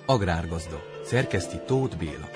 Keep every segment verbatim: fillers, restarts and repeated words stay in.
Agrárgazda. Szerkeszti Tóth Béla.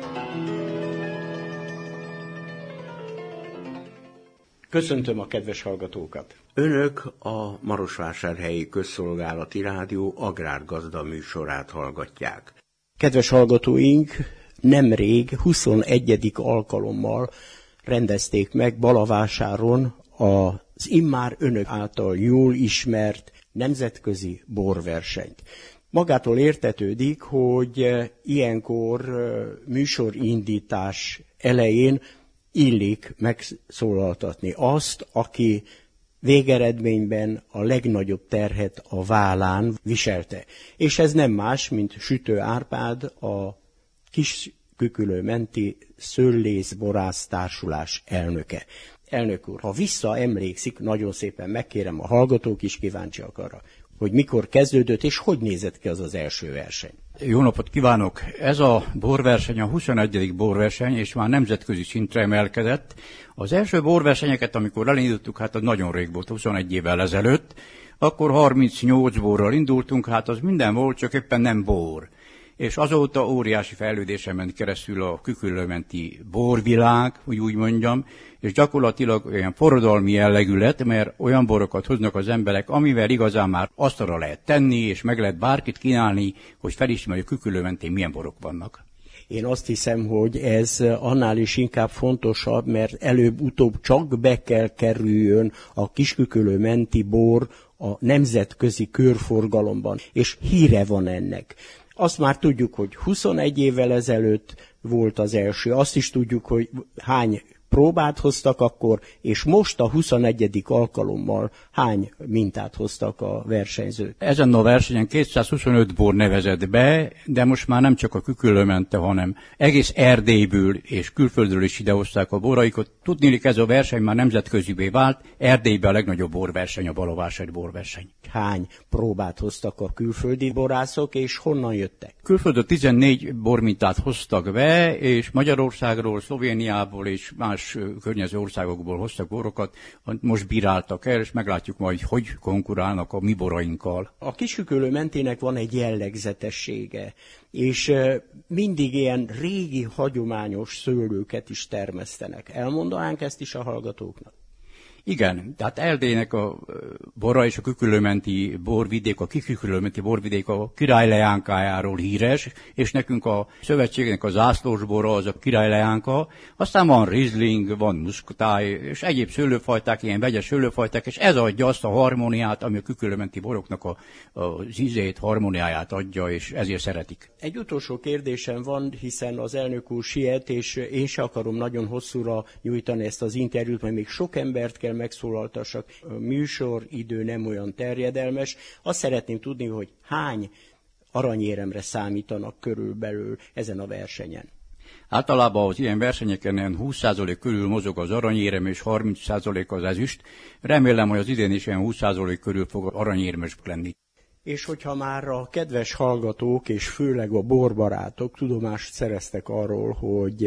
Köszöntöm a kedves hallgatókat! Önök a Marosvásárhelyi Közszolgálati Rádió Agrárgazda műsorát hallgatják. Kedves hallgatóink, nemrég huszonegyedik alkalommal rendezték meg Balavásáron az immár önök által jól ismert nemzetközi borversenyt. Magától értetődik, hogy ilyenkor műsorindítás elején illik megszólaltatni azt, aki végeredményben a legnagyobb terhet a vállán viselte. És ez nem más, mint Sütő Árpád, a Kiskükülő-menti Szőlészborász Társulás elnöke. Elnök úr, ha visszaemlékszik, nagyon szépen megkérem, a hallgatók is kíváncsiak arra, hogy mikor kezdődött, és hogy nézett ki az az első verseny. Jó napot kívánok! Ez a borverseny a huszonegyedik borverseny, és már nemzetközi szintre emelkedett. Az első borversenyeket, amikor elindultuk, hát az nagyon rég volt, huszonegy évvel ezelőtt, akkor harmincnyolc borral indultunk, hát az minden volt, csak éppen nem bor. És azóta óriási fejlődésen ment keresztül a Küküllő-menti borvilág, hogy úgy mondjam, és gyakorlatilag olyan forradalmi jellegű lett, mert olyan borokat hoznak az emberek, amivel igazán már asztalra lehet tenni, és meg lehet bárkit kínálni, hogy felismerjük, hogy Küküllő-mentén milyen borok vannak. Én azt hiszem, hogy ez annál is inkább fontosabb, mert előbb-utóbb csak be kell kerüljön a Kiskükülő-menti bor a nemzetközi körforgalomban, és híre van ennek. Azt már tudjuk, hogy huszonegy évvel ezelőtt volt az első, azt is tudjuk, hogy hány próbát hoztak akkor, és most a huszonegyedik alkalommal hány mintát hoztak a versenyzők. Ezen a versenyen kétszázhuszonöt bor nevezett be, de most már nem csak a Küküllő-mente, hanem egész Erdélyből és külföldről is idehozták a boraikat. Tudniillik, ez a verseny már nemzetközivé vált, Erdélyben a legnagyobb borverseny, a balavásári borverseny. Hány próbát hoztak a külföldi borászok, és honnan jöttek? Külföldön tizennégy bormintát hoztak be, és Magyarországról, Szlovéniából és más környező országokból hoztak borokat, most bíráltak el, és meglátjuk majd, hogy konkurálnak a mi borainkkal. A Kiskükülő-mentének van egy jellegzetessége, és mindig ilyen régi, hagyományos szőlőket is termesztenek. Elmondanánk ezt is a hallgatóknak? Igen, tehát Erdélynek a bora és a Küküllő-menti borvidék, a Kikükülő-menti borvidék a király leánkájáról híres, és nekünk a szövetségnek a zászlós bora az a király leánka, aztán van Riesling, van muszkatáj, és egyéb szőlőfajták, ilyen vegyes szőlőfajták, és ez adja azt a harmóniát, ami a Küküllő-menti boroknak a, a ízét, harmóniáját adja, és ezért szeretik. Egy utolsó kérdésem van, hiszen az elnök úr siet, és én se akarom nagyon hosszúra nyújtani ezt az interjút, mert még sok embert kell megszólaltassak. A műsoridő nem olyan terjedelmes. Azt szeretném tudni, hogy hány aranyéremre számítanak körülbelül ezen a versenyen. Általában az ilyen versenyeken húsz százalék körül mozog az aranyérem, és harminc százalék az ezüst. Remélem, hogy az idén is ilyen húsz százalék körül fog aranyérmes lenni. És hogyha már a kedves hallgatók, és főleg a borbarátok tudomást szereztek arról, hogy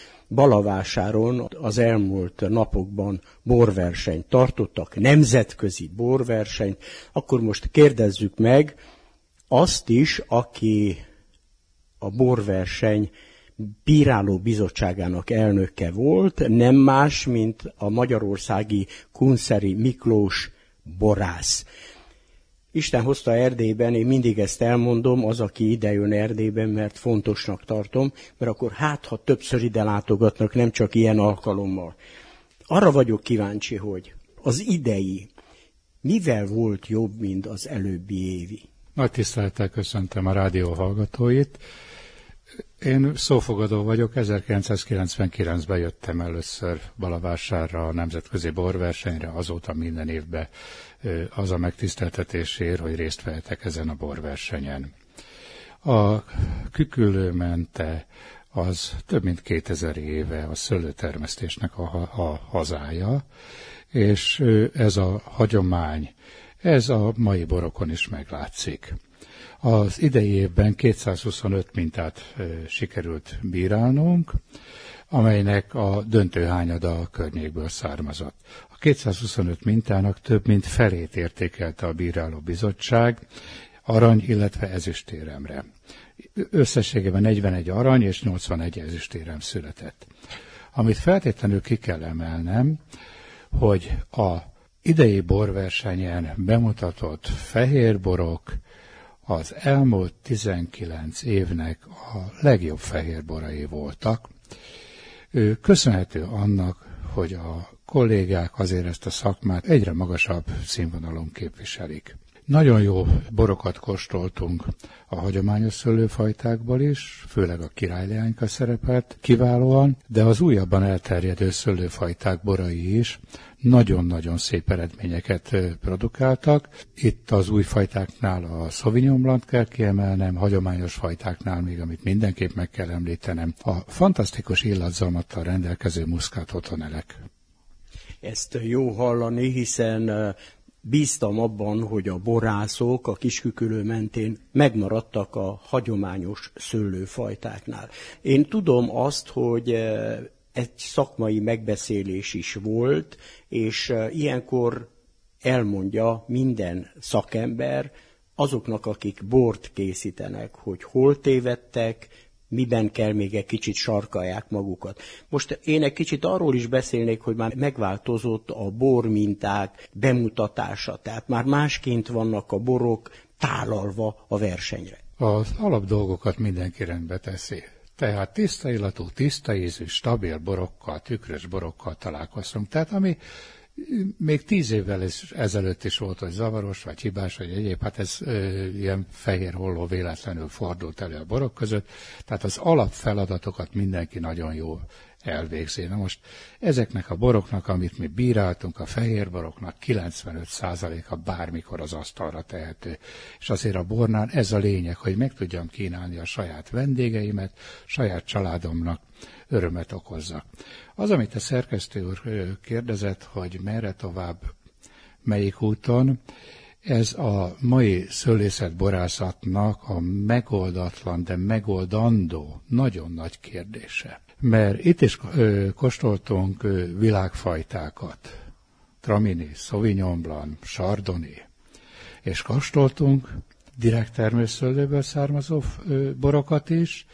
Balavásáron az elmúlt napokban borversenyt tartottak, nemzetközi borversenyt, akkor most kérdezzük meg azt is, aki a borverseny bíráló bizottságának elnöke volt, nem más, mint a magyarországi Kunszeri Miklós borász. Isten hozta Erdélyben, én mindig ezt elmondom, az, aki idejön Erdélyben, mert fontosnak tartom, mert akkor hát, ha többször ide látogatnak, nem csak ilyen alkalommal. Arra vagyok kíváncsi, hogy az idei mivel volt jobb, mint az előbbi évi? Nagy tisztelettel köszöntöm a rádió hallgatóit. Én szófogadó vagyok, ezerkilencszázkilencvenkilencben jöttem először Balavásárra a nemzetközi borversenyre, azóta minden évben az a megtiszteltetésért, hogy részt vehetek ezen a borversenyen. A Küküllő-mente az több mint kétezer éve a szőlőtermesztésnek a, a hazája, és ez a hagyomány, ez a mai borokon is meglátszik. Az idei évben kétszázhuszonöt mintát e, sikerült bírálnunk, amelynek a döntő hányada a környékből származott. A kétszázhuszonöt mintának több mint felét értékelte a bíráló bizottság arany, illetve ezüstéremre. Összességében negyvenegy arany és nyolcvanegy ezüstérem született. Amit feltétlenül ki kell emelnem, hogy a idei borversenyen bemutatott fehérborok az elmúlt tizenkilenc évnek a legjobb fehérborai voltak. Köszönhető annak, hogy a kollégák azért ezt a szakmát egyre magasabb színvonalon képviselik. Nagyon jó borokat kóstoltunk a hagyományos szőlőfajtákból is, főleg a királyleányka szerepelt kiválóan, de az újabban elterjedő szőlőfajták borai is nagyon-nagyon szép eredményeket produkáltak. Itt az új fajtáknál a Sauvignon Blanc kell kiemelnem, hagyományos fajtáknál még, amit mindenképp meg kell említenem, a fantasztikus illatzamattal rendelkező Muscat Otonelek. Ezt jó hallani, hiszen bíztam abban, hogy a borászok a Kiskükülő mentén megmaradtak a hagyományos szőlőfajtáknál. Én tudom azt, hogy egy szakmai megbeszélés is volt, és ilyenkor elmondja minden szakember azoknak, akik bort készítenek, hogy hol tévedtek, miben kell még egy kicsit sarkalják magukat. Most én egy kicsit arról is beszélnék, hogy már megváltozott a borminták bemutatása, tehát már másként vannak a borok tálalva a versenyre. Az alapdolgokat mindenki rendbe teszi. Tehát tiszta illatú, tiszta ízű, stabil borokkal, tükrös borokkal találkoztunk. Tehát ami még tíz évvel ezelőtt is volt, hogy zavaros, vagy hibás, vagy egyéb, hát ez ö, ilyen fehér holló véletlenül fordult elő a borok között. Tehát az alapfeladatokat mindenki nagyon jól elvégzi. Na most ezeknek a boroknak, amit mi bíráltunk, a fehér boroknak kilencvenöt százaléka bármikor az asztalra tehető. És azért a bornál ez a lényeg, hogy meg tudjam kínálni a saját vendégeimet, saját családomnak örömet okozza. Az, amit a szerkesztő úr kérdezett, hogy merre tovább, melyik úton, ez a mai szőlészetborászatnak a megoldatlan, de megoldandó, nagyon nagy kérdése. Mert itt is ö, kóstoltunk ö, világfajtákat, Tramini, Sauvignon Blanc, Chardonnay, és kóstoltunk direkt termőszőlőből származó ö, borokat is,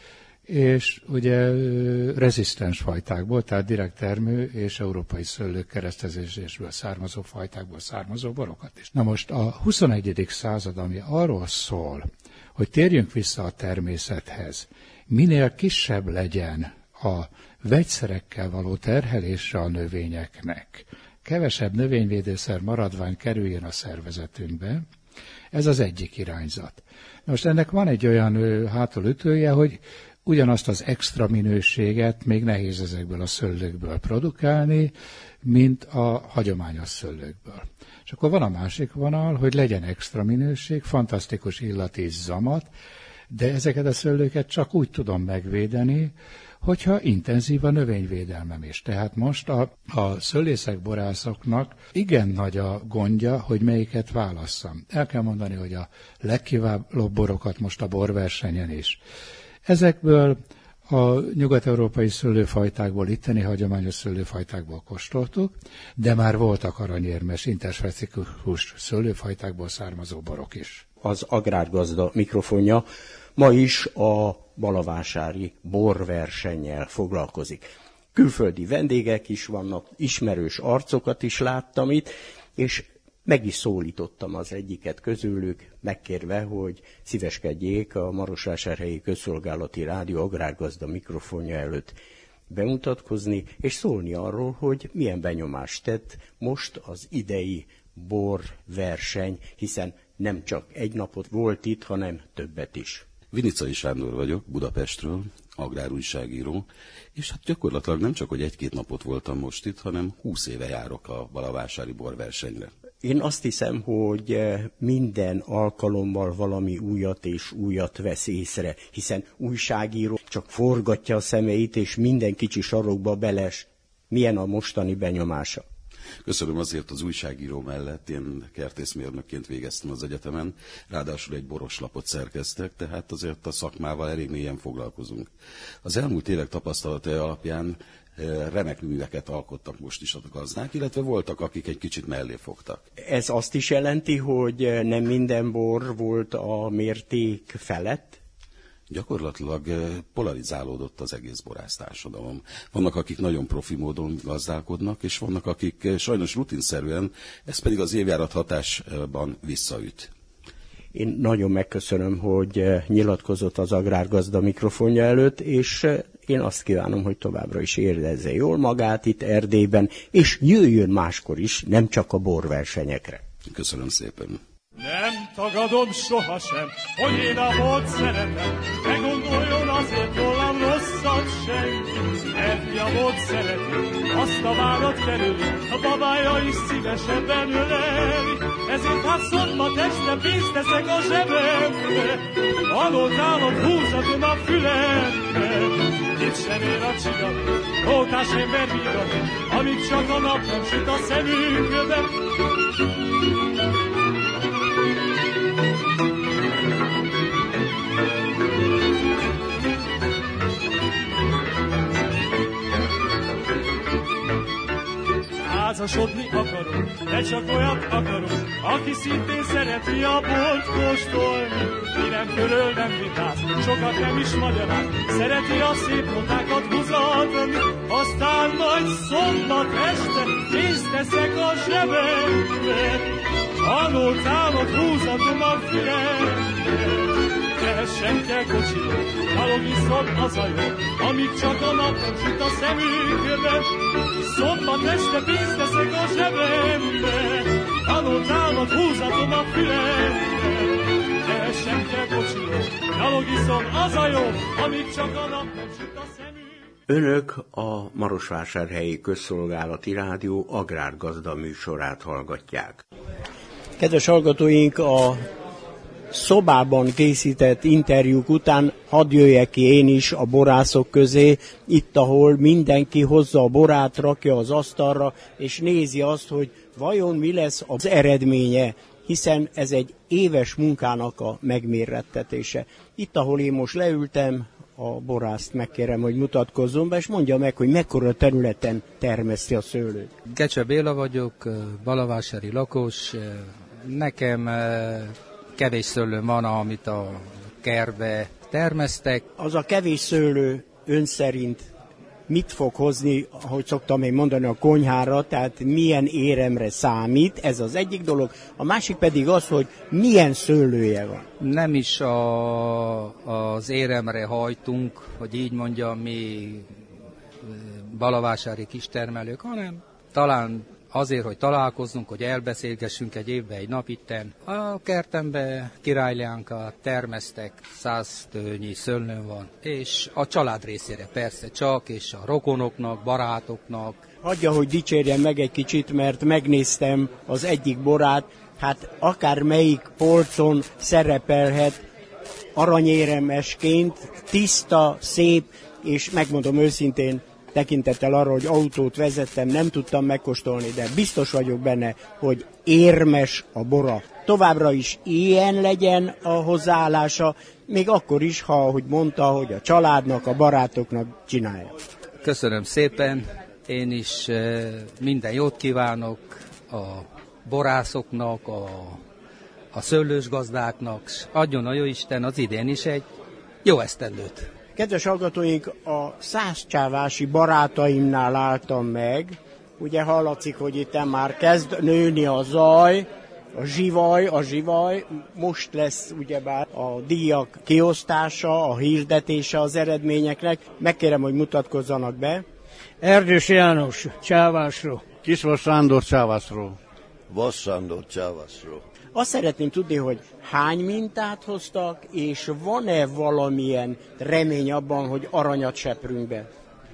és ugye ö, rezisztens fajtákból, tehát direkt termő és európai szőlők keresztezésből származó fajtákból származó borokat is. Na most a huszonegyedik század, ami arról szól, hogy térjünk vissza a természethez, minél kisebb legyen a vegyszerekkel való terhelésre a növényeknek, kevesebb növényvédőszer maradvány kerüljön a szervezetünkbe, ez az egyik irányzat. Most ennek van egy olyan ö, hátulütője, hogy ugyanazt az extra minőséget még nehéz ezekből a szőlőkből produkálni, mint a hagyományos szőlőkből. És akkor van a másik vonal, hogy legyen extra minőség, fantasztikus illatíz zamat, de ezeket a szőlőket csak úgy tudom megvédeni, hogyha intenzív a növényvédelmem is. Tehát most a, a szőlészek, borászoknak igen nagy a gondja, hogy melyiket válasszam. El kell mondani, hogy a legkiválóbb borokat most a borversenyen is. Ezekből a nyugat-európai szőlőfajtákból, itteni hagyományos szőlőfajtákból kóstoltuk, de már voltak aranyérmes, interspecifikus szőlőfajtákból származó borok is. Az Agrárgazda mikrofonja ma is a balavásári borversennyel foglalkozik. Külföldi vendégek is vannak, ismerős arcokat is láttam itt, és meg is szólítottam az egyiket közülük, megkérve, hogy szíveskedjék a Marosvásárhelyi Közszolgálati Rádió Agrárgazda mikrofonja előtt bemutatkozni, és szólni arról, hogy milyen benyomást tett most az idei borverseny, hiszen nem csak egy napot volt itt, hanem többet is. Vinicai Sándor vagyok, Budapestről, agrárújságíró, és hát gyakorlatilag nem csak, hogy egy-két napot voltam most itt, hanem húsz éve járok a balavásári borversenyre. Én azt hiszem, hogy minden alkalommal valami újat és újat vesz észre, hiszen újságíró csak forgatja a szemeit, és minden kicsi sarokba beles. Milyen a mostani benyomása? Köszönöm, azért az újságíró mellett én kertészmérnökként végeztem az egyetemen, ráadásul egy boroslapot szerkeztek, tehát azért a szakmával elég mélyen foglalkozunk. Az elmúlt évek tapasztalatai alapján remek műveket alkottak most is a gazdák, illetve voltak, akik egy kicsit mellé fogtak. Ez azt is jelenti, hogy nem minden bor volt a mérték felett? Gyakorlatilag polarizálódott az egész borásztársadalom. Vannak, akik nagyon profi módon gazdálkodnak, és vannak, akik sajnos rutinszerűen, ez pedig az évjárat hatásban visszaüt. Én nagyon megköszönöm, hogy nyilatkozott az Agrárgazda mikrofonja előtt, és én azt kívánom, hogy továbbra is érezze jól magát itt Erdélyben, és jöjjön máskor is, nem csak a borversenyekre. Köszönöm szépen. Nem tagadom sohasem, hogy én a bort szeretem, ne gondoljon azért rólam rosszat senki. Mert mi a bort szereti, azt a várat kerüli, a babája is szívesebben öleli. Ezért hát szombat este pénzt teszek a zsebembe, adott állat húzatom a fülembe. Itt sem ér a csiga, rótás ember vigat, amíg csak a nap nem süt a szemünkbe. Házasodni akarok, de csak olyat akarok, aki szintén szereti a bort kóstolni. Mi nem körül, nem vitáz, sokat nem is magyaráz, szereti a szép notákat húzatni. Aztán majd szombat este pénzt teszek a zsebembe, halott állat húzatom a fülembe. Tehessen kell kocsiba, gyalog iszom az a jó, amíg csak a nap nem süt a szemünkbe. Szombat este pénzt teszek a zsebembe, halott állat húzatom a fülembe. Tehessen kell kocsiba, gyalog iszom az a jó, amíg csak a nap nem süt a szemünkbe. Önök a Marosvásárhelyi Közszolgálati Rádió Agrárgazda műsorát hallgatják. Kedves hallgatóink, a szobában készített interjúk után hadd jöjjek ki én is a borászok közé, itt, ahol mindenki hozza a borát, rakja az asztalra, és nézi azt, hogy vajon mi lesz az eredménye, hiszen ez egy éves munkának a megmérettetése. Itt, ahol én most leültem, a borászt megkérem, hogy mutatkozzon be, és mondja meg, hogy mekkora területen termeszti a szőlőt. Gecse Béla vagyok, balavásári lakos. Nekem kevés szőlő van, amit a kertbe termesztek. Az a kevés szőlő ön szerint mit fog hozni, ahogy szoktam én mondani, a konyhára, tehát milyen éremre számít, ez az egyik dolog. A másik pedig az, hogy milyen szőlője van. Nem is a, az éremre hajtunk, hogy így mondjam, mi balavásári kistermelők, hanem talán azért, hogy találkozzunk, hogy elbeszélgessünk egy évben egy nap itten. A kertembe királyleánkat termesztek, száz tőnyi szőlőm van, és a család részére persze csak, és a rokonoknak, barátoknak. Hagyja, hogy dicsérjem meg egy kicsit, mert megnéztem az egyik borát, hát akár melyik polcon szerepelhet aranyéremesként, tiszta, szép, és megmondom őszintén, tekintettel arra, hogy autót vezettem, nem tudtam megkóstolni, de biztos vagyok benne, hogy érmes a bora. Továbbra is ilyen legyen a hozzáállása, még akkor is, ha, ahogy mondta, hogy a családnak, a barátoknak csinálja. Köszönöm szépen, én is minden jót kívánok a borászoknak, a, a szőlős gazdáknak, adjon a jóisten az idén is egy jó esztendőt. Kedves hallgatóink, a Szászcsávási barátaimnál álltam meg. Ugye hallatszik, hogy itt már kezd nőni a zaj, a zsivaj, a zsivaj. Most lesz ugyebár a díjak kiosztása, a hirdetése az eredményeknek. Megkérem, hogy mutatkozzanak be. Erdős János, Csávásról. Kisvas Sándor, Csávásról. Vas Sándor, Csávásról. Azt szeretném tudni, hogy hány mintát hoztak, és van-e valamilyen remény abban, hogy aranyat seprünk be?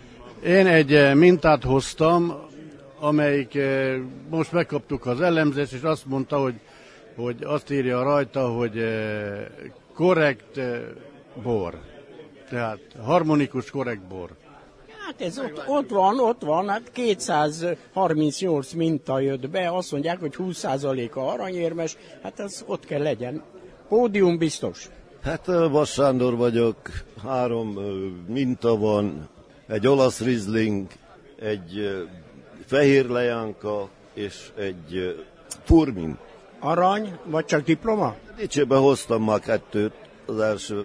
Én egy mintát hoztam, amelyik most megkaptuk az elemzést, és azt mondta, hogy, hogy azt írja rajta, hogy korrekt bor. Tehát harmonikus, korrekt bor. Hát ez ott, ott van, ott van, hát kétszázharmincnyolc minta jött be, azt mondják, hogy húsz százaléka aranyérmes, hát ez ott kell legyen. Pódium biztos. Hát Vas Sándor vagyok, három minta van, egy olasz rizling, egy fehér lejánka és egy furmin. Arany, vagy csak diploma? Dicsébe hoztam már kettőt. az első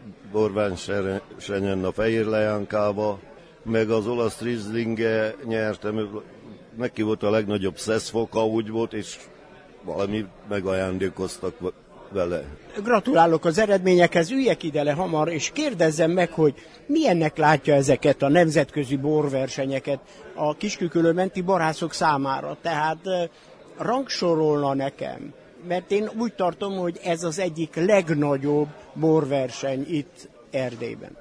borversenyen a Fehér Leánkába, meg az olasz Rieslinge nyertem, neki volt a legnagyobb szeszfoka, úgy volt, és valami megajándékoztak vele. Gratulálok az eredményekhez, üljek ide le hamar, és kérdezzem meg, hogy milyennek látja ezeket a nemzetközi borversenyeket a Kiskükülő-menti borászok számára. Tehát rangsorolna nekem, mert én úgy tartom, hogy ez az egyik legnagyobb borverseny itt Erdélyben.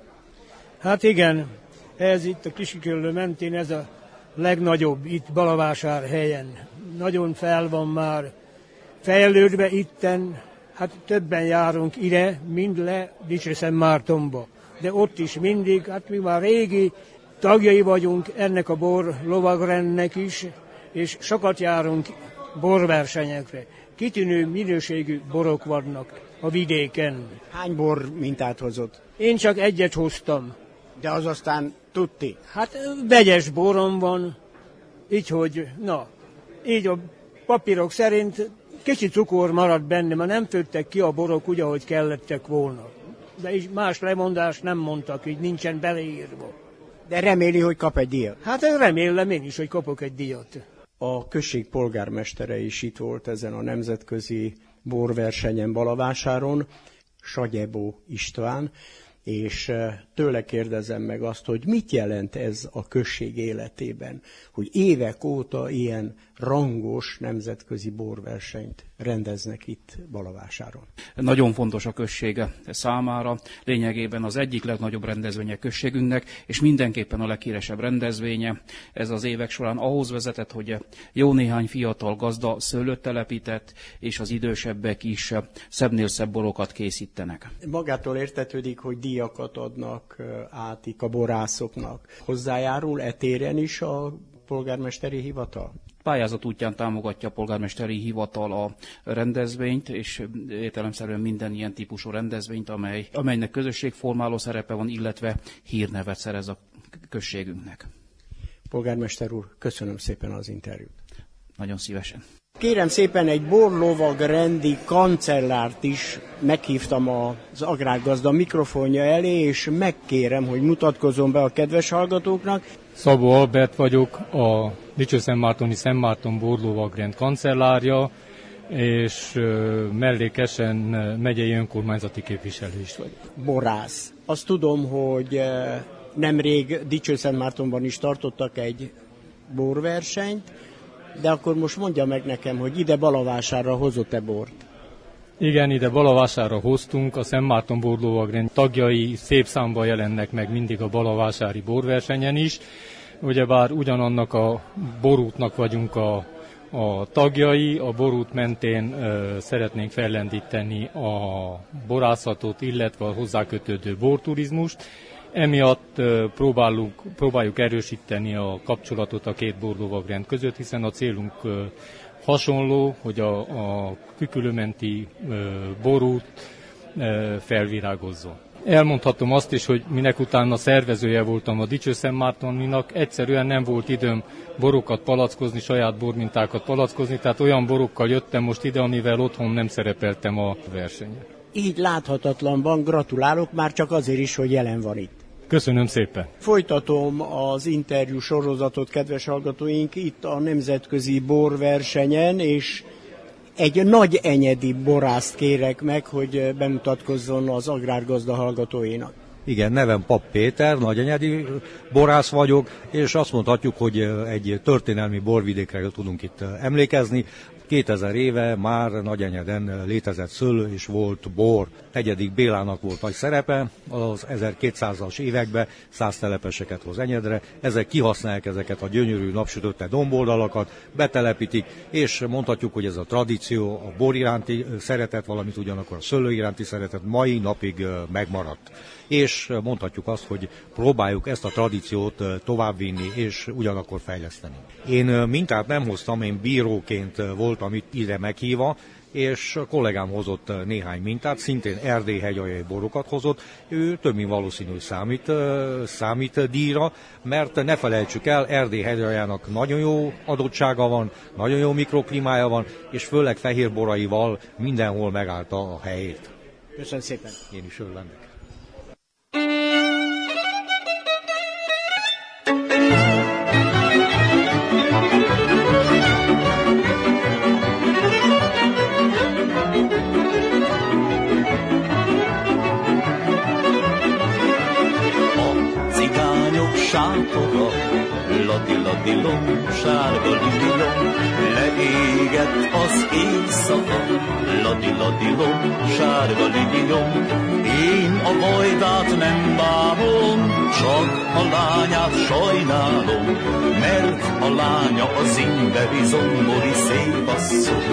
Hát igen, ez itt a Kiskükülő-mentén ez a legnagyobb itt Balavásárhelyen. Nagyon fel van már fejlődve itten, hát többen járunk ide, mind le Dicsőszentmártonba. De ott is mindig, hát mi már régi tagjai vagyunk ennek a bor lovagrendnek is, és sokat járunk borversenyekre. Kitűnő minőségű borok vannak a vidéken. Hány bor mintát hozott? Én csak egyet hoztam. De az aztán tudti? Hát vegyes borom van, így hogy, na, így a papírok szerint kicsi cukor maradt benne, mert nem főttek ki a borok úgy, ahogy kellettek volna. De is más lemondást nem mondtak, így nincsen beleírva. De reméli, hogy kap egy díjat? Hát remélem én is, hogy kapok egy díjat. A község polgármestere is itt volt ezen a nemzetközi borversenyen Balavásáron, Sagyebó István, és tőle kérdezem meg azt, hogy mit jelent ez a község életében, hogy évek óta ilyen rangos nemzetközi borversenyt rendeznek itt Balavásáron. Nagyon fontos a községe számára, lényegében az egyik legnagyobb rendezvénye községünknek, és mindenképpen a leghíresebb rendezvénye. Ez az évek során ahhoz vezetett, hogy jó néhány fiatal gazda szőlőt telepített, és az idősebbek is szebbnél szebb borokat készítenek. Magától értetődik, hogy díjakat adnak át a borászoknak. Hozzájárul e téren is a polgármesteri hivatal? Pályázat útján támogatja a polgármesteri hivatal a rendezvényt, és értelemszerűen minden ilyen típusú rendezvényt, amely, amelynek közösségformáló szerepe van, illetve hírnevet szerez a községünknek. Polgármester úr, köszönöm szépen az interjút. Nagyon szívesen. Kérem szépen, egy borlovag rendi kancellárt is meghívtam az Agrárgazda mikrofonja elé, és megkérem, hogy mutatkozzon be a kedves hallgatóknak. Szabó Albert vagyok, a Dicsőszentmártoni Szentmárton borlovagrend kancellárja, és mellékesen megyei önkormányzati képviselő is vagyok. Borász. Azt tudom, hogy nemrég Dicsőszentmártonban is tartottak egy borversenyt, de akkor most mondja meg nekem, hogy ide Balavásárra hozott-e bort? Igen, ide Balavásárra hoztunk, a Szentmárton borlovagrend tagjai szép számban jelennek meg mindig a balavásári borversenyen is. Ugyebár ugyanannak a borútnak vagyunk a, a tagjai, a borút mentén ö, szeretnénk fellendíteni a borászatot, illetve a hozzákötődő borturizmust. Emiatt ö, próbáljuk, próbáljuk erősíteni a kapcsolatot a két borlovagrend között, hiszen a célunk ö, hasonló, hogy a, a Kükülő-menti borút ö, felvirágozzon. Elmondhatom azt is, hogy minek utána szervezője voltam a Dicsőszentmártoninak, egyszerűen nem volt időm borokat palackozni, saját bormintákat palackozni, tehát olyan borokkal jöttem most ide, amivel otthon nem szerepeltem a versenyen. Így láthatatlanban gratulálok, már csak azért is, hogy jelen van itt. Köszönöm szépen. Folytatom az interjú sorozatot, kedves hallgatóink, itt a nemzetközi borversenyen, és egy nagy enyedi borászt kérek meg, hogy bemutatkozzon az Agrárgazda hallgatóinak. Igen, nevem Papp Péter, nagyenyedi borász vagyok, és azt mondhatjuk, hogy egy történelmi borvidékre tudunk itt emlékezni. kétezer éve már Nagyenyeden létezett szőlő és volt bor. Negyedik Bélának volt nagy szerepe, az ezerkétszázas években száz telepeseket hoz Enyedre. Ezek kihasználják ezeket a gyönyörű napsütötte domboldalakat, betelepítik, és mondhatjuk, hogy ez a tradíció, a bor iránti szeretet, valamint ugyanakkor a szőlő iránti szeretet mai napig megmaradt. És mondhatjuk azt, hogy próbáljuk ezt a tradíciót továbbvinni, és ugyanakkor fejleszteni. Én mintát nem hoztam, én bíróként voltam itt ide meghívva, és a kollégám hozott néhány mintát, szintén erdélyhegyajai borokat hozott, ő több mint valószínű számít, számít díjra, mert ne felejtsük el, Erdélyhegyajának nagyon jó adottsága van, nagyon jó mikroklimája van, és főleg fehérboraival mindenhol megállta a helyét. Köszönöm szépen. Én is örülök. Sátora, ladi-ladi-lom, sárga lililom, leégett az éjszaka, ladi-ladi-lom, sárga lililom. Én a bajdát nem bánom, csak a lányát sajnálom, mert a lánya az imberi zombori szép asszony,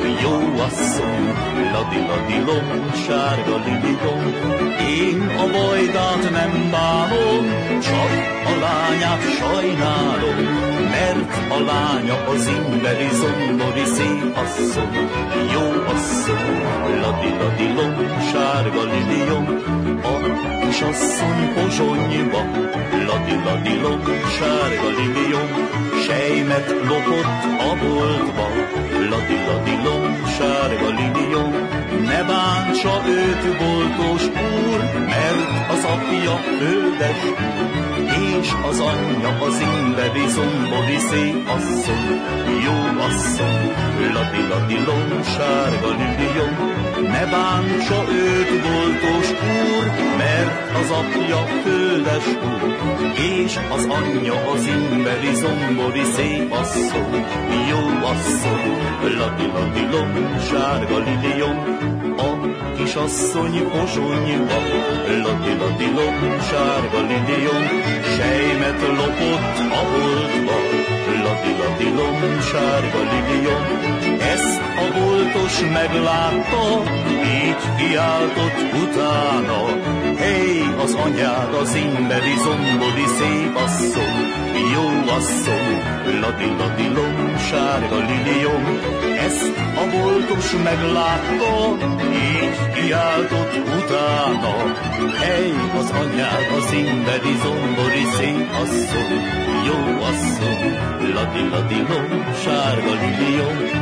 jó asszony, ladi-ladi-lom, sárga lililom. Én a bajdát nem bánom, csak a lányát sajnálom, mert a lánya az imberi zombori szép asszony, jó asszony, ladi-ladi-lom, sárga liliom. A kisasszony pozsonyba, ladi-ladi-lom, sárga liliom, sejmet lopott a boltba, ladi-ladi-lom, sárga liliom. Ne bántsa őt, boltos úr, mert az apja földes úr, és az anyja az imberi zombori szép asszony, jó asszony, ladi-ladi-lom, sárga liliom. Ne bántsa őt, boltos úr, mert az apja földes úr, és az anyja az imberi zombori szép asszony, jó asszony, ladi-ladi-lom, sárga liliom. A kisasszony pozsonyba, ladi-ladi-lom, sárga liliom, sejmet lopott a boltba, ladi-ladi-lom, sárga liliom. Ezt a boltos meglátta, így kiáltott utána, hey, az anyád az imberi zombori szép asszony, jó asszony, ladi-ladi-lom, sárga liliom. Ezt a boltos meglátta, így kiáltott utána, hey, az anyád az imberi zombori szép asszony, jó asszony, ladi-ladi-lom, sárga liliom.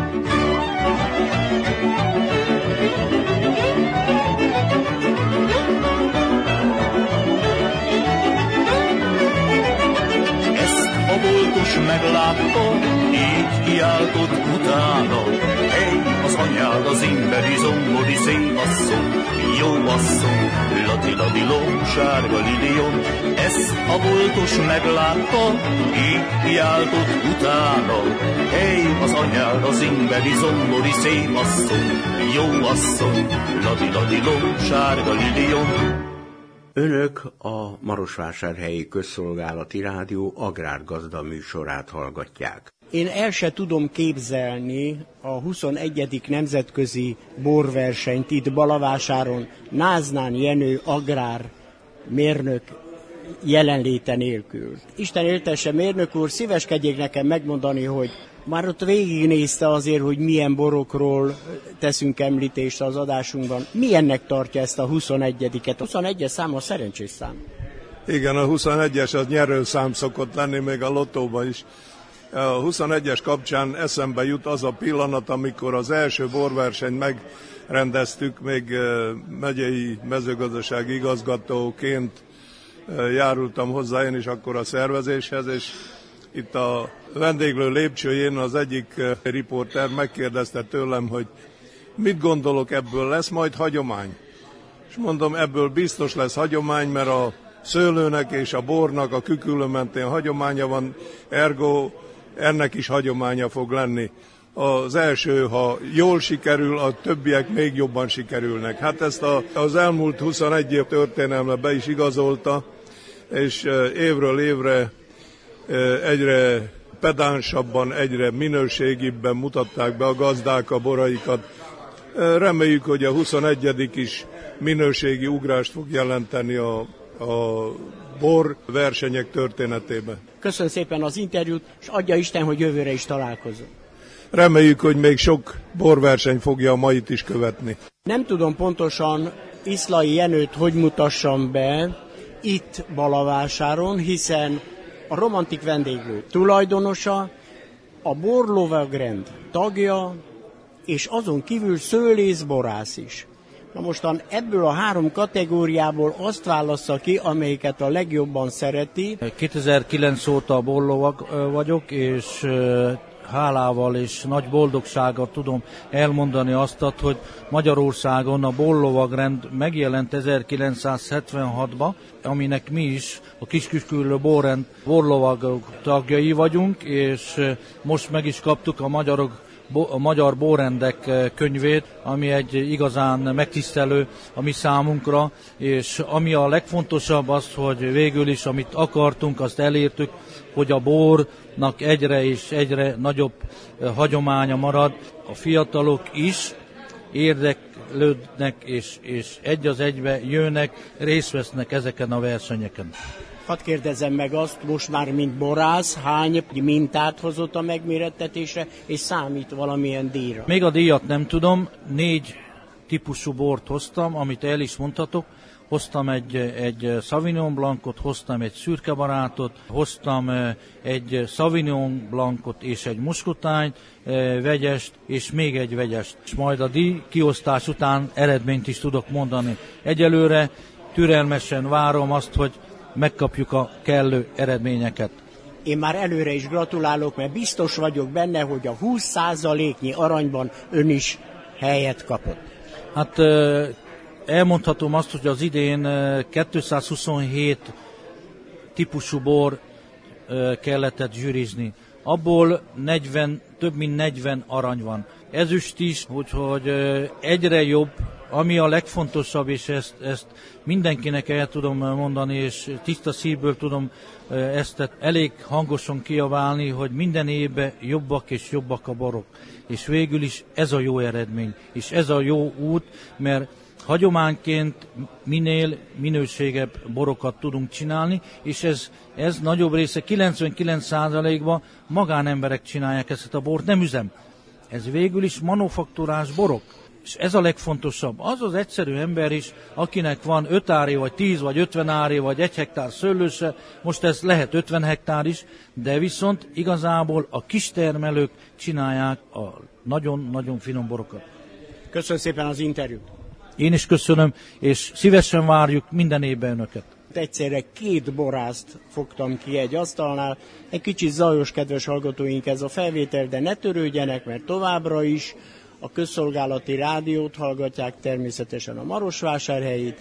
A boltos meglátta, így kiáltott utána, hey, az anyád az imberi zombori szép asszony, jó asszony, ladi-ladi-lom, sárga liliom. Ezt a boltos meglátta, így kiáltott utána, hey, az anyád az imberi zombori szép asszony, jó asszony, ladi-ladi-lom, sárga liliom. Önök a Marosvásárhelyi Közszolgálati Rádió agrárgazda műsorát hallgatják. Én el se tudom képzelni a huszonegyedik nemzetközi borversenyt itt Balavásáron Náznán Jenő agrármérnök jelenléte nélkül. Isten éltesse, mérnök úr, szíveskedjék nekem megmondani, hogy már ott végignézte azért, hogy milyen borokról teszünk említést az adásunkban. Milyennek tartja ezt a huszonegyediket? A huszonegyes szám a szerencsés szám. Igen, a huszonegyes az nyerőszám szokott lenni, még a lottóban is. A huszonegyes kapcsán eszembe jut az a pillanat, amikor az első borversenyt megrendeztük, még megyei mezőgazdasági igazgatóként járultam hozzá én is akkor a szervezéshez, és itt a vendéglő lépcsőjén az egyik riporter megkérdezte tőlem, hogy mit gondolok, ebből lesz majd hagyomány. És mondom, ebből biztos lesz hagyomány, mert a szőlőnek és a bornak a küküllő mentén hagyománya van, ergo ennek is hagyománya fog lenni. Az első, ha jól sikerül, a többiek még jobban sikerülnek. Hát ezt a, az elmúlt huszonegy év történelme be is igazolta, és évről évre egyre pedánsabban, egyre minőségibben mutatták be a gazdák a boraikat. Reméljük, hogy a huszonegyedik is minőségi ugrást fog jelenteni a, a bor versenyek történetében. Köszönöm szépen az interjút, és adja Isten, hogy jövőre is találkozunk. Reméljük, hogy még sok borverseny fogja a mait is követni. Nem tudom pontosan Iszlai Jenőt hogy mutassam be itt Balavásáron, hiszen a romantik vendéglő tulajdonosa, a borlovagrend tagja, és azon kívül szőlészborász is. Na mostan ebből a három kategóriából azt válassza ki, amelyiket a legjobban szereti. kétezer-kilenc óta borlovag vagyok, és hálával és nagy boldogsággal tudom elmondani azt, hogy Magyarországon a borlovagrend megjelent ezerkilencszázhetvenhatban, aminek mi is a Kis-Kis-Küllő borrend borlovagok tagjai vagyunk, és most meg is kaptuk a magyarok a Magyar Borrendek könyvét, ami egy igazán megtisztelő a mi számunkra, és ami a legfontosabb az, hogy végül is, amit akartunk, azt elértük, hogy a bornak egyre és egyre nagyobb hagyománya marad. A fiatalok is érdeklődnek, és, és egy az egybe jönnek, részt vesznek ezeken a versenyeken. Hadd kérdezzem meg azt, most már mint borász, hány mintát hozott a megmérettetésre, és számít valamilyen díjra? Még a díjat nem tudom, négy típusú bort hoztam, amit el is mondhatok. Hoztam egy, egy Sauvignon Blancot, hoztam egy szürkebarátot, hoztam egy Sauvignon Blancot és egy muskotányt, vegyest, és még egy vegyest. És majd a díj kiosztás után eredményt is tudok mondani. Egyelőre türelmesen várom azt, hogy megkapjuk a kellő eredményeket. Én már előre is gratulálok, mert biztos vagyok benne, hogy a húsz százaléknyi aranyban ön is helyet kapott. Hát elmondhatom azt, hogy az idén kétszázhuszonhét típusú bor kellett zsűrizni. Abból negyven, több mint negyven arany van. Ezüst is, úgyhogy egyre jobb, ami a legfontosabb, és ezt, ezt mindenkinek el tudom mondani, és tiszta szívből tudom ezt elég hangosan kiabálni, hogy minden évben jobbak és jobbak a borok. És végül is ez a jó eredmény, és ez a jó út, mert hagyományként minél minőségebb borokat tudunk csinálni, és ez, ez nagyobb része, kilencvenkilenc százalékban magánemberek csinálják ezt a bort, nem üzem. Ez végül is manufaktúrás borok. És ez a legfontosabb. Az az egyszerű ember is, akinek van öt ári, vagy tíz, vagy ötven ári, vagy egy hektár szőlőse, most ez lehet ötven hektár is, de viszont igazából a kistermelők csinálják a nagyon-nagyon finom borokat. Köszönöm szépen az interjút. Én is köszönöm, és szívesen várjuk minden évben önöket. Egyszerre két borászt fogtam ki egy asztalnál. Egy kicsit zajos, kedves hallgatóink, ez a felvétel, de ne törődjenek, mert továbbra is a közszolgálati rádiót hallgatják, természetesen a Marosvásárhelyit,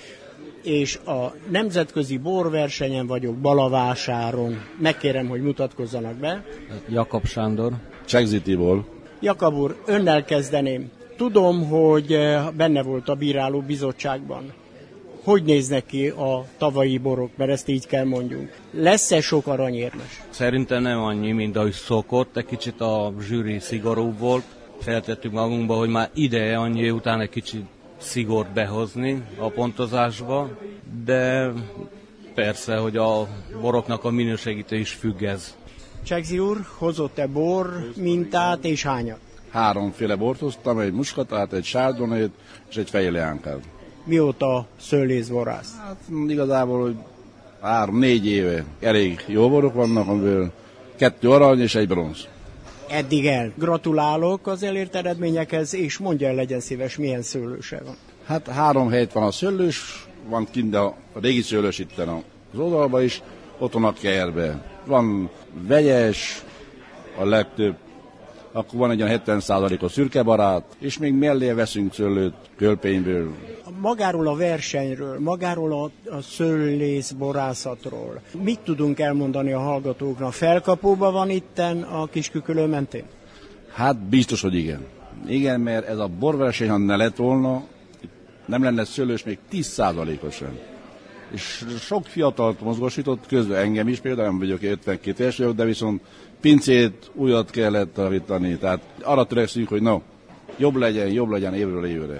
és a nemzetközi borversenyen vagyok Balavásáron. Megkérem, hogy mutatkozzanak be. Jakab Sándor. Csegzi Tibor. Jakab úr, önnel kezdeném. Tudom, hogy benne volt a bíráló bizottságban. Hogy néznek ki a tavalyi borok, mert ezt így kell mondjunk. Lesz-e sok aranyérmes? Szerintem nem annyi, mint ahogy szokott, egy kicsit a zsűri szigorú volt. Feltettük magunkba, hogy már ideje annyi után egy kicsit szigort behozni a pontozásba, de persze, hogy a boroknak a minőségétől is függ ez. Csegzi úr, hozott-e bor mintát és hányat? Háromféle bort hoztam, egy muskatát, egy sárdonét és egy fejleánkát. Mióta szőlészborász? Hát igazából, hogy három-négy éve elég jó borok vannak, amiből kettő arany és egy bronz. Eddig el. Gratulálok az elért eredményekhez, és mondja el, legyen szíves, milyen szőlőse van. Hát három helyet van a szőlős, van kint a régi szőlős itten az oldalban is, otthon a kertben. Van vegyes, a legtöbb, akkor van egy olyan hetven százalékos szürkebarát, és még mellé veszünk szőlőt Kölpényből. Magáról a versenyről, magáról a, a szőlészborászatról. Mit tudunk elmondani a hallgatóknak? Felkapóban van itten a Kis-Kükülő mentén? Hát biztos, hogy igen. Igen, mert ez a borverseny, ha ne lett volna, nem lenne szőlős még tíz százalékosan. És sok fiatalt mozgósított, közben engem is, például nem vagyok ötvenkét éves vagyok, de viszont pincét újat kellett javítani. Tehát arra törekszünk, hogy no, jobb legyen, jobb legyen évről évre.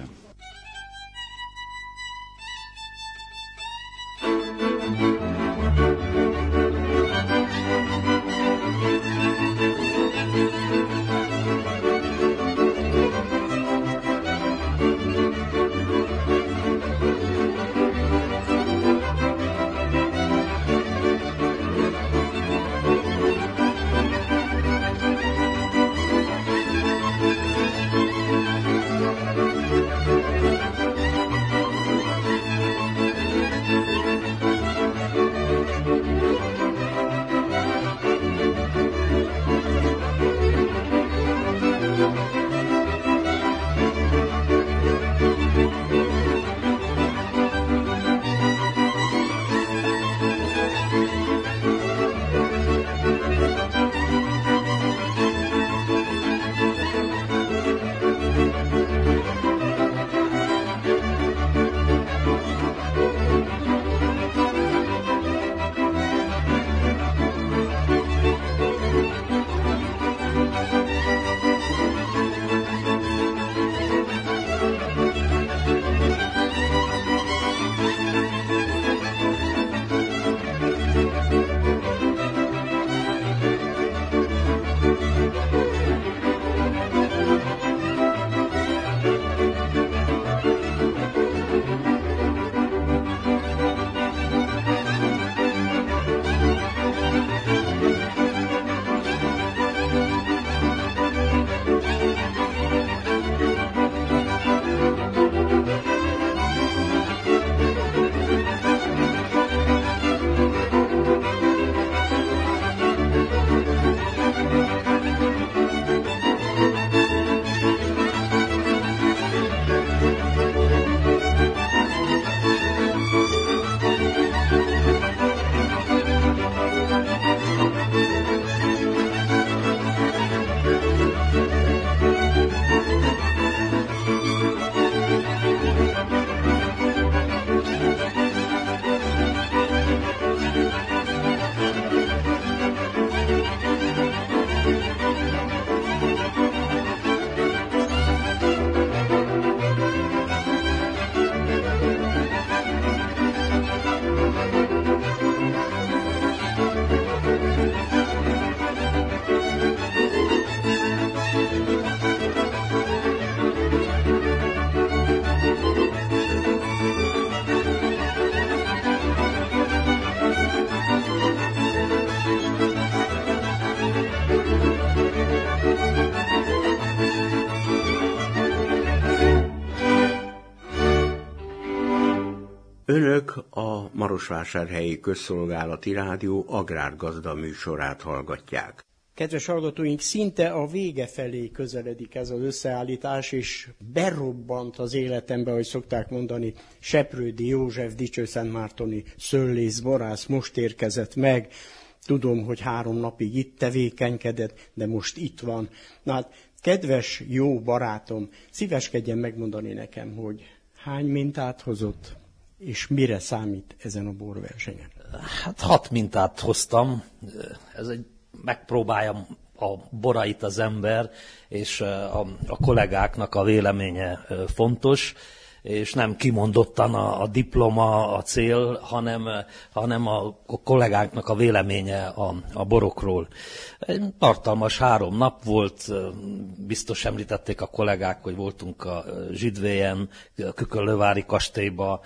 Önök a Marosvásárhelyi Közszolgálati Rádió agrárgazda műsorát hallgatják. Kedves hallgatóink, szinte a vége felé közeledik ez az összeállítás, és berobbant az életembe, ahogy szokták mondani, Seprődi József dicsőszentmártoni szőllészborász most érkezett meg. Tudom, hogy három napig itt tevékenykedett, de most itt van. Na hát, kedves, jó barátom, szíveskedjen megmondani nekem, hogy hány mintát hozott, és mire számít ezen a borversenyen? Hát hat mintát hoztam. Ez egy megpróbáljam a borait az ember, és a, a kollégáknak a véleménye fontos, és nem kimondottan a, a diploma a cél, hanem, hanem a, a kollégáknak a véleménye a, a borokról. Egy tartalmas három nap volt, biztos említették a kollégák, hogy voltunk a Zsidvéjen, a Küküllővári kastélyba,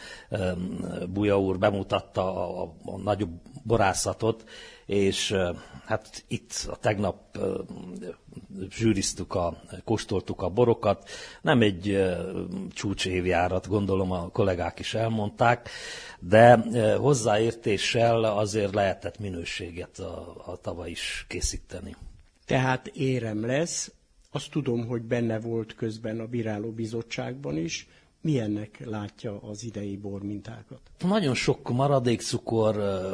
Buja úr bemutatta a, a, a nagyobb borászatot, és hát itt a tegnap zsűriztük, a, kóstoltuk a borokat. Nem egy csúcsévjárat, gondolom a kollégák is elmondták, de hozzáértéssel azért lehetett minőséget a, a tavaly is készíteni. Tehát érem lesz, azt tudom, hogy benne volt közben a bírálóbizottságban is. Milyennek látja az idei bormintákat? Nagyon sok maradékcukor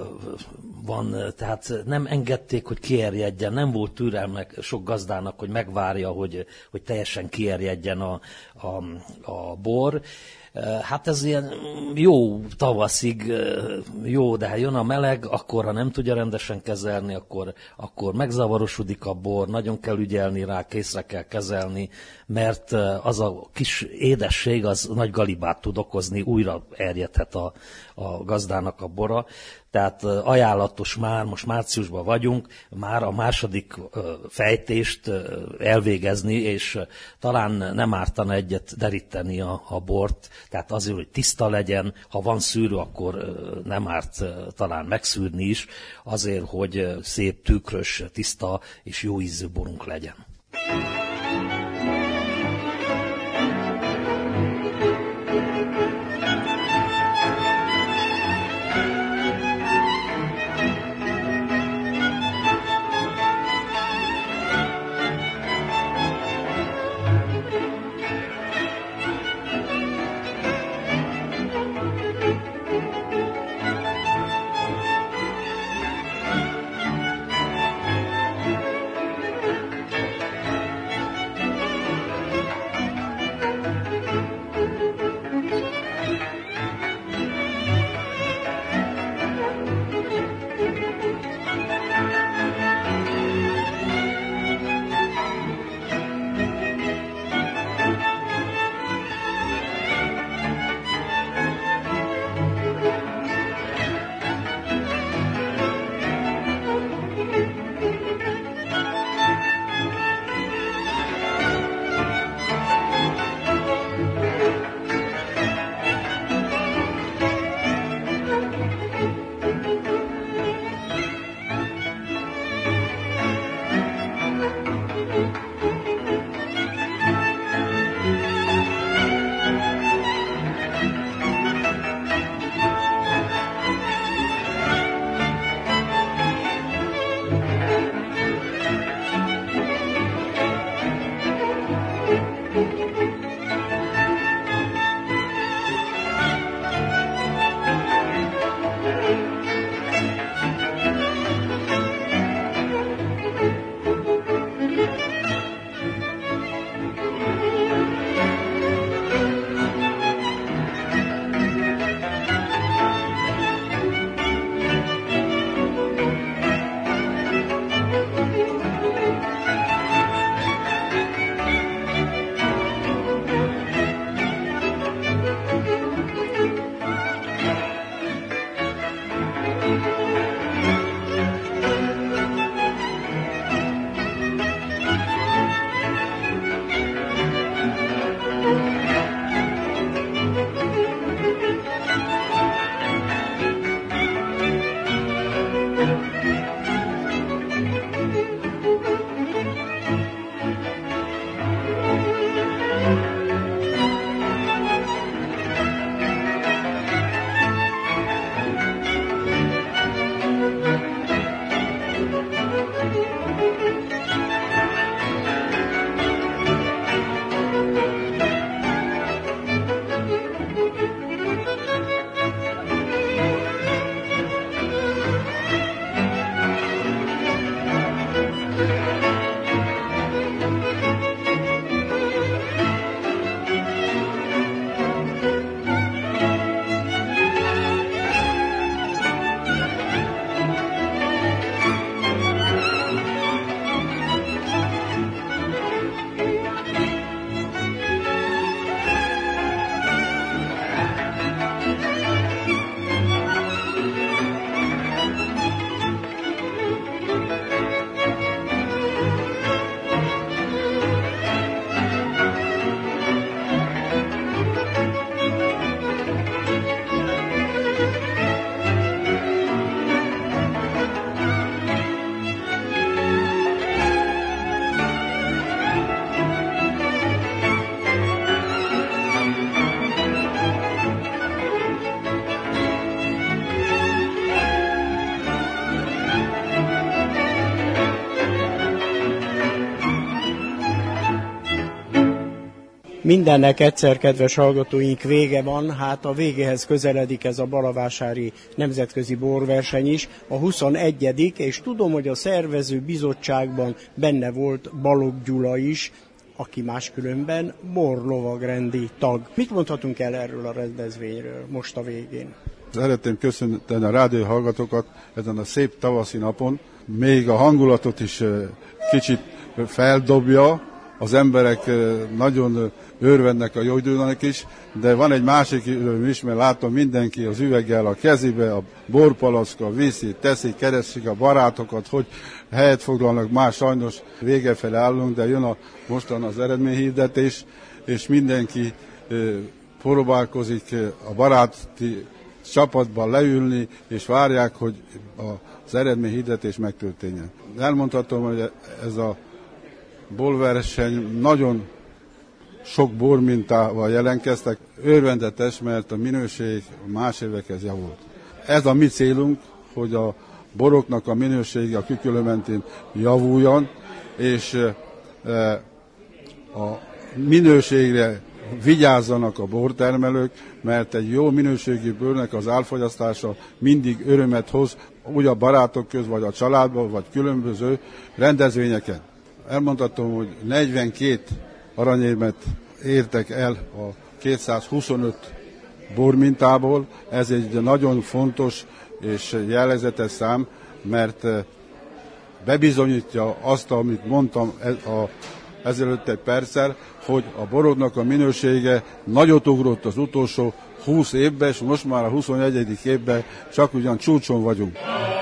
van, tehát nem engedték, hogy kierjedjen, nem volt türelmek sok gazdának, hogy megvárja, hogy, hogy teljesen kierjedjen a, a, a bor. Hát ez ilyen jó tavaszig, jó, de ha jön a meleg, akkor ha nem tudja rendesen kezelni, akkor, akkor megzavarosodik a bor, nagyon kell ügyelni rá, készre kell kezelni, mert az a kis édesség az nagy galibát tud okozni, újra erjedhet a, a gazdának a bora. Tehát ajánlatos már, most márciusban vagyunk, már a második fejtést elvégezni, és talán nem ártana egyet deríteni a, a bort, tehát azért, hogy tiszta legyen, ha van szűrő, akkor nem árt talán megszűrni is, azért, hogy szép, tükrös, tiszta és jó ízű borunk legyen. Mindennek egyszer, kedves hallgatóink, vége van, hát a végéhez közeledik ez a balavásári nemzetközi borverseny is, a huszonegyedik és tudom, hogy a szervező bizottságban benne volt Balogh Gyula is, aki máskülönben borlovagrendi tag. Mit mondhatunk el erről a rendezvényről most a végén? Szeretném köszönteni a rádió hallgatókat ezen a szép tavaszi napon. Még a hangulatot is kicsit feldobja, az emberek nagyon örvendnek a jóidőnek is, de van egy másik öröm is, mert látom mindenki az üveggel a kezébe, a borpalacka, viszi, teszi, keresik a barátokat, hogy helyet foglalnak, már sajnos vége felé állunk, de jön a, mostan az eredményhirdetés, és mindenki próbálkozik a baráti csapatban leülni, és várják, hogy az eredményhirdetés megtörténjen. Elmondhatom, hogy ez a borverseny nagyon sok bormintával jelentkeztek, örvendetes, mert a minőség más évekhez javult. Ez a mi célunk, hogy a boroknak a minősége a Küküllő mentén javuljon, és a minőségre vigyázzanak a bortermelők, mert egy jó minőségű bőrnek az elfogyasztása mindig örömet hoz, úgy a barátok köz, vagy a családban, vagy különböző rendezvényeken. Elmondhatom, hogy negyvenkét aranyérmet értek el a kétszázhuszonöt bormintából. Ez egy nagyon fontos és jellegzetes szám, mert bebizonyítja azt, amit mondtam ezelőtt egy perccel, hogy a boroknak a minősége nagyot ugrott az utolsó húsz évben, és most már a huszonegyedik évben csak ugyan csúcson vagyunk.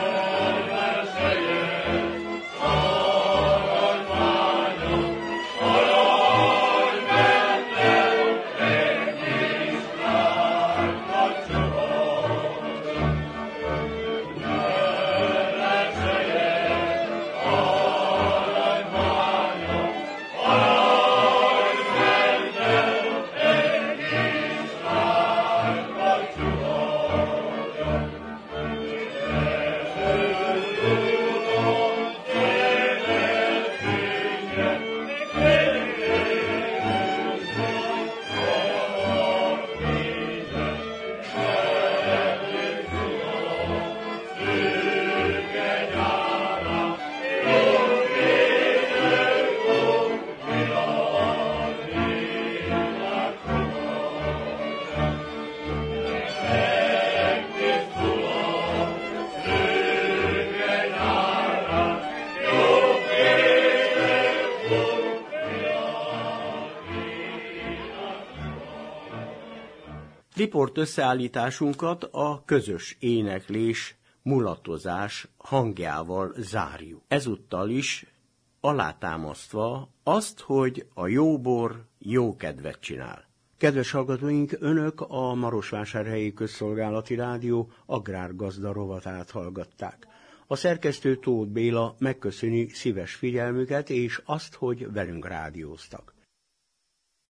Riport összeállításunkat a közös éneklés, mulatozás hangjával zárjuk. Ezúttal is alátámasztva azt, hogy a jó bor jó kedvet csinál. Kedves hallgatóink, önök a Marosvásárhelyi Közszolgálati Rádió agrárgazda rovatát hallgatták. A szerkesztő Tóth Béla megköszöni szíves figyelmüket és azt, hogy velünk rádióztak.